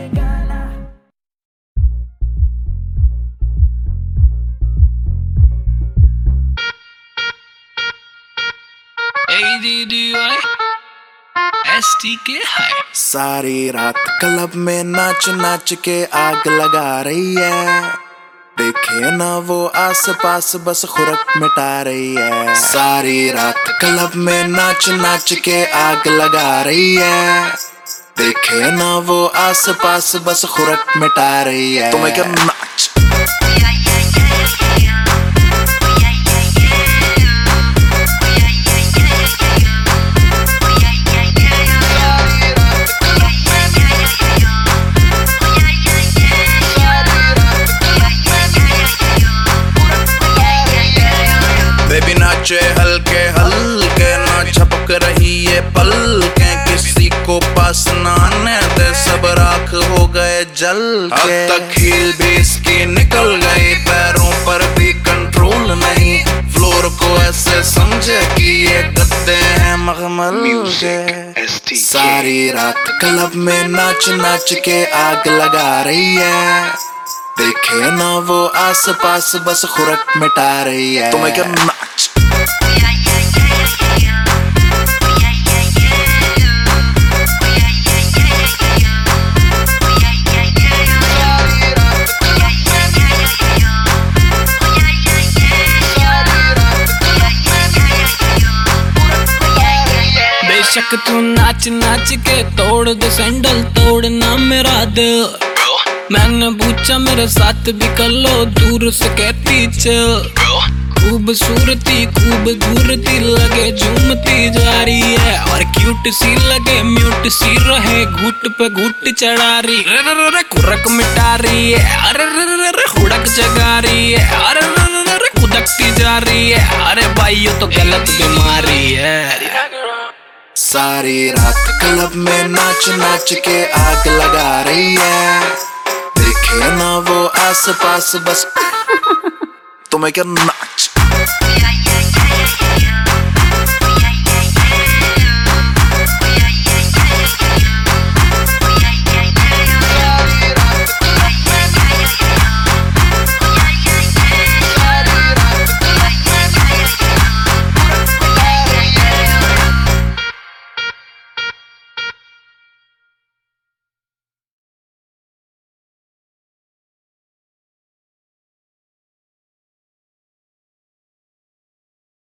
STK है। सारी रात क्लब में नाच नाच के आग लगा रही है, देखे ना वो आस पास बस खुरक मिटा रही है। सारी रात क्लब में नाच नाच के आग लगा रही है, देखे ना वो आस पास बस खुरक मिटा रही है। तुम्हें क्या नाच बेबी नाचे हल्के हल्के, ना झपक रही है पलके, किसी को पास ना आने दे, सब राख हो गए जल के। अब तक हील भी इसकी निकल गई, पैरों पर भी कंट्रोल नहीं, फ्लोर को ऐसे समझे कि ये गद्दे हैं मखमल के। सारी रात क्लब में नाच नाच के आग लगा रही है, देखे ना वो आस पास बस खुरक मिटा रही है। तुम्हें क्या नाच बेशक तू नाच नाच के तोड़ दे सैंडल, तोड़ना मेरा दिल। मैंने पूछा मेरे साथ भी कर लो, दूर से कहती चल। खूबसूरती खूब घूरती लगे, झूमती जा रही है, और क्यूट सी लगे म्यूट सी रहे, घुट पे घुट चढ़ा रही, रे खुरक मिटा रही है, अरे रे खुड़क जगा रही है, अरे रे खुदकती जा रही है, अरे भाई ये तो गलत बीमारी है। सारी रात क्लब में नाच नाच के आग लगा रही है, देखे ना वो आस पास बस तुम्हें क्या नाच